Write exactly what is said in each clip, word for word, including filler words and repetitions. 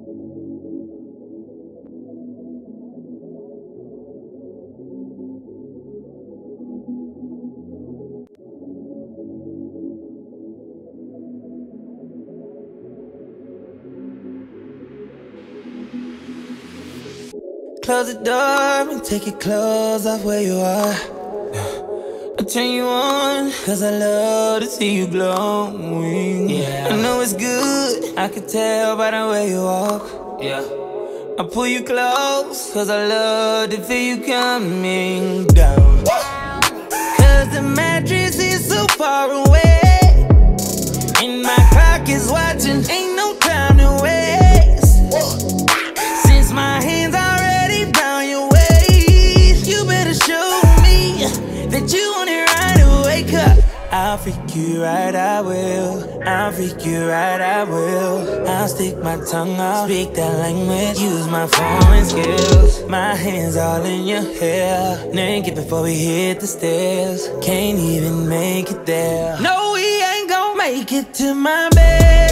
Close the door and take your clothes off where you are. I'll turn you on, cause I love to see you glowing. Yeah. I know it's good, I can tell by the way you walk. Yeah. I'll pull you close, cause I love to feel you coming down. Cause the mattress is so far away, and my clock is watching, ain't no time to waste. Since my hands already round your waist, you better show me that you want it right. Wake up, I'll freak you right, I will. I'll freak you right, I will. I'll stick my tongue out, speak that language, use my foreign skills. My hands all in your hair, naked before we hit the stairs. Can't even make it there. No, we ain't gon' make it to my bed.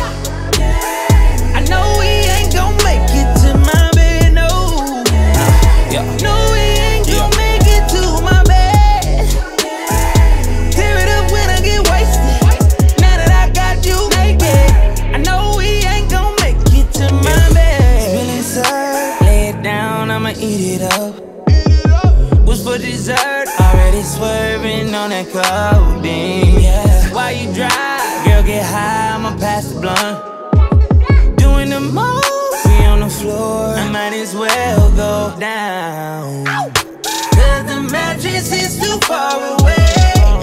I know we ain't gon' make it to my bed, no. Yeah. No, we ain't gon' make it to my bed. Tear it up when I get wasted. Now that I got you naked, I know we ain't gon' make it to my bed. Spill inside, lay it down, I'ma eat it up. What's for dessert? Already swerving on that codeine. Yeah. While you drive, girl, get high, I'ma pass the blunt. Doing the most, we on the floor, I might as well go down. Cause the mattress is too far away,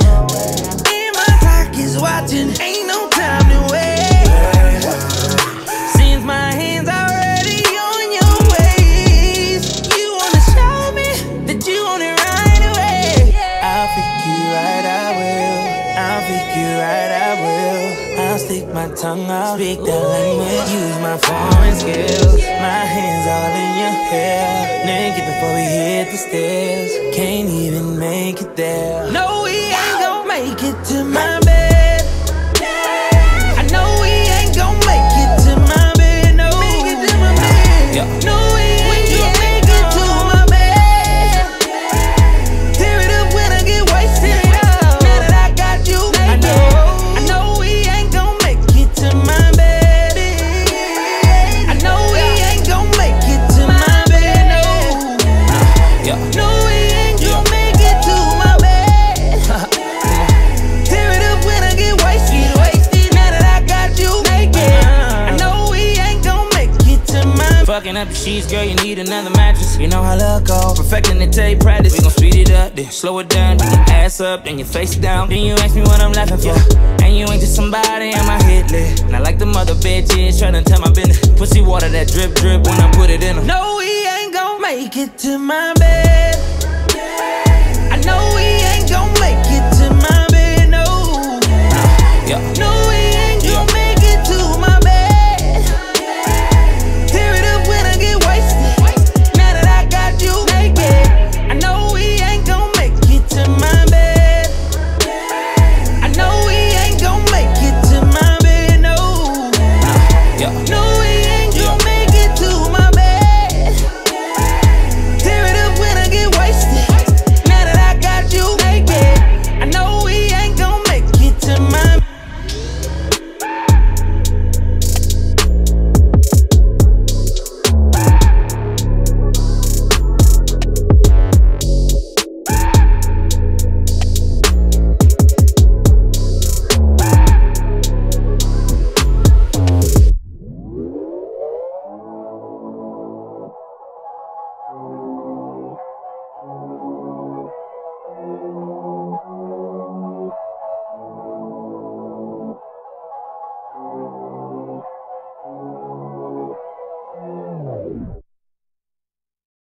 and my clock is watching, ain't no time to wait. Since my hands already on your waist, you wanna show me that you want it right away. I'll freak you right, I will. I'll freak you right, I will. I'll stick my tongue out, speak that language, use my foreign skills. My hands all in your hair, naked before we hit the stairs. Can't even make it there. No, we ain't gon' make it to my bed. I know we ain't gon' make it to my bed, no. Yeah. No, we ain't gon' make it to my bed. Tear it up when I get wasted. Now that I got you naked, I know we ain't gon' make it to my bed. I know we ain't gon' make it to my bed, no. Yeah. No, we ain't gon' make it to my bed. Tear it up when I get wasted, wasted. Now that I got you naked, I know we ain't gon' make it to my. Fucking up the sheets, girl, you need another mattress. You know how love go, perfecting the tape practice. We gon' speed it up, then slow it down. Then your ass up, then your face down. Then you ask me what I'm laughing for, and you ain't just somebody on my hit list. Not like the mother bitches tryna tell my business. Pussy water that drip drip when I put it in them. No, we ain't gon' make it to my bed. I know we ain't gon' make it to my bed, no. Yeah. No.